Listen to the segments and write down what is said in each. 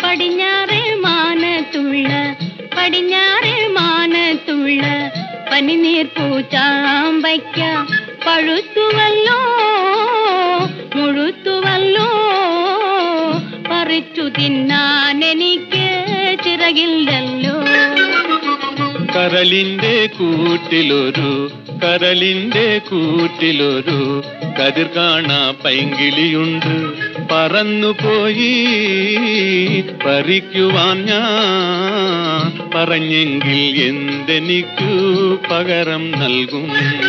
പടിഞ്ഞാറേ മാനത്തുള്ള പനിനീർ പൂച്ചാമ്പയ്ക്ക പഴുത്തുവല്ലോ മുഴുത്തുവല്ലോ പറിച്ചു തിന്നാൻ എനിക്ക് ചിറകില്ലല്ലോ. കരളിന്റെ കൂട്ടിലൊരു കതിർ കാണാ പൈങ്കിളിയുണ്ട്. പറന്നുപോയി പറിക്കുവാൻ ഞാൻ പറഞ്ഞെങ്കിൽ എന്തെനിക്കു പകരം നൽകും?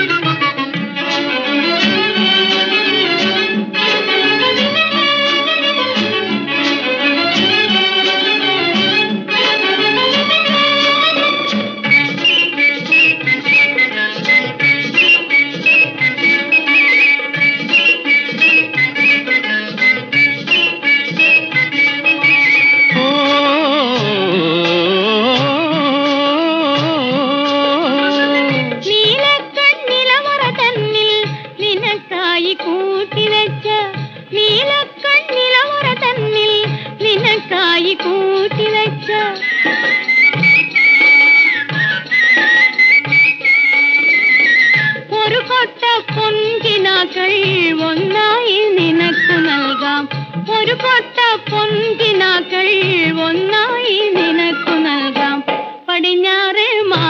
ഒരു കൊട്ട പൊൻകിനാക്കൾ ഒന്നായി നിനക്കു നൽകാം. ഒരു കൊട്ട പൊൻകിനാക്കൾ ഒന്നായി നിനക്കു നൽകാം. പടിഞ്ഞാറേ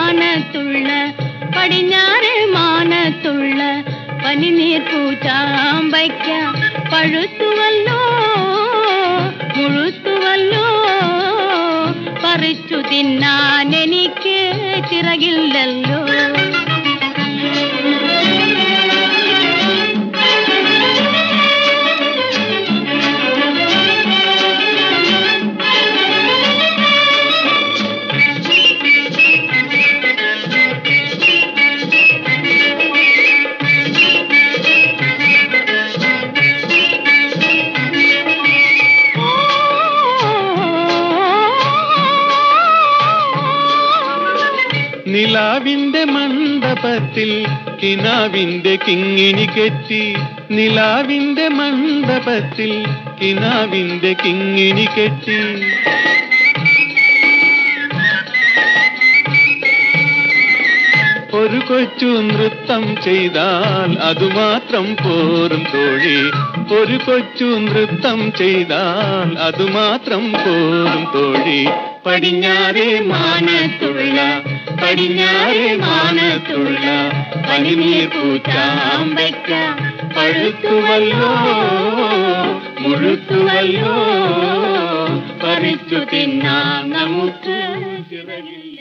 മാനത്തുള്ള പനിനീർ പൂച്ചാമ്പയ്ക്ക പഴുത്തുവല്ലോ മുഴുത്തുവല്ലോ പറിച്ചു തിന്നാൻ എനിക്ക് ചിറകില്ലല്ലോ. നിലാവിന്റെ മണ്ഡപത്തിൽ കിനാവിന്റെ കിങ്ങിണി കെട്ടി. നിലാവിന്റെ മണ്ഡപത്തിൽ കിനാവിന്റെ കിങ്ങിണി കെട്ടി. ഒരു കൊച്ചു നൃത്തം ചെയ്താൽ അതുമാത്രം പോരും തോഴി. ഒരു കൊച്ചു നൃത്തം ചെയ്താൽ അതുമാത്രം പോരും തോഴി. പടിഞ്ഞാറേ മാനത്തുള്ള പനിനീർ പൂച്ചാമ്പയ്ക്ക പഴുത്തുവല്ലോ മുഴുത്തുവല്ലോ പറിച്ചു തിന്നാം നമുക്ക് ചിറകില്ല.